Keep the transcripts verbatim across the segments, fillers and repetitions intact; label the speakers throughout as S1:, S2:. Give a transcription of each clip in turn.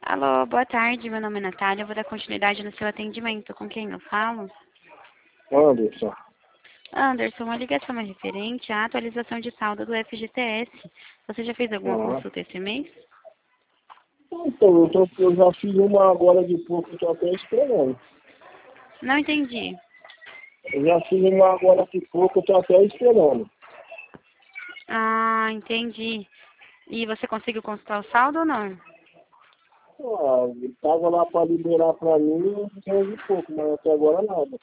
S1: Alô, boa tarde. Meu nome é Natália. Eu vou dar continuidade no seu atendimento. Com quem eu falo?
S2: Anderson.
S1: Anderson, uma ligação é referente à atualização de saldo do F G T S. Você já fez alguma
S2: Uhum.
S1: consulta esse mês?
S2: Então, eu, tô, eu já fiz uma agora de pouco, eu tô até esperando.
S1: Não entendi.
S2: Eu já fiz uma agora de pouco, eu tô até esperando.
S1: Ah, entendi. E você conseguiu consultar o saldo ou não?
S2: Ah, ele tava lá para liberar para mim, eu de pouco, mas até agora nada.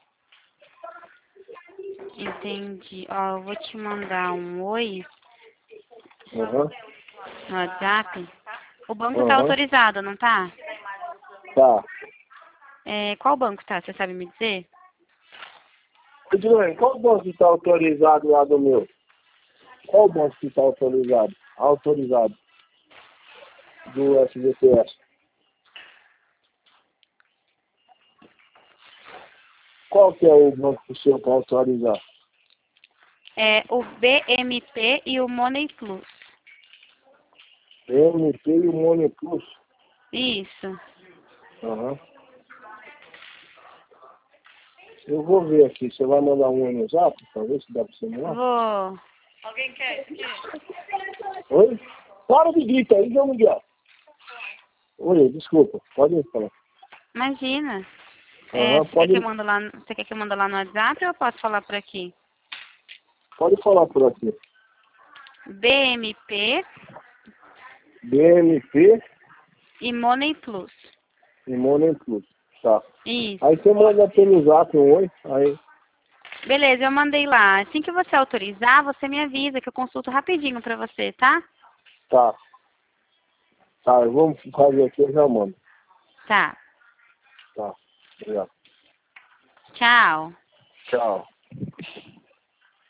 S1: Entendi. Ó, eu vou te mandar um oi
S2: Aham,
S1: no WhatsApp. O banco tá
S2: aham,
S1: autorizado, não tá?
S2: tá.
S1: É, qual banco tá? Você sabe me dizer?
S2: Edilene, qual banco que tá autorizado lá do meu? Qual banco que tá autorizado? Autorizado do S V T S. Qual que é o banco que o senhor tá autorizado?
S1: É o B M P e o Money Plus.
S2: M P e o Money Plus.
S1: Isso.
S2: Aham. Eu vou ver aqui. Você vai mandar um no zap pra ver se dá pra você mandar?
S1: Vou.
S2: Oi? Para de gritar aí, João Miguel. Oi, desculpa. Pode falar.
S1: Imagina. É,
S2: Aham,
S1: você quer que eu
S2: pode,
S1: mando lá, você quer que eu mando lá no WhatsApp ou eu posso falar por aqui?
S2: pode falar por aqui.
S1: B M P
S2: B M P
S1: e Money Plus.
S2: e Money Plus. Tá.
S1: Isso.
S2: Aí você manda pelo zap um oi. Aí,
S1: Beleza, eu mandei lá. Assim que você autorizar, você me avisa que eu consulto rapidinho pra você, tá?
S2: tá. Tá, eu vou fazer aqui e já mando.
S1: Tá.
S2: Tá. Obrigado.
S1: Tchau.
S2: Tchau.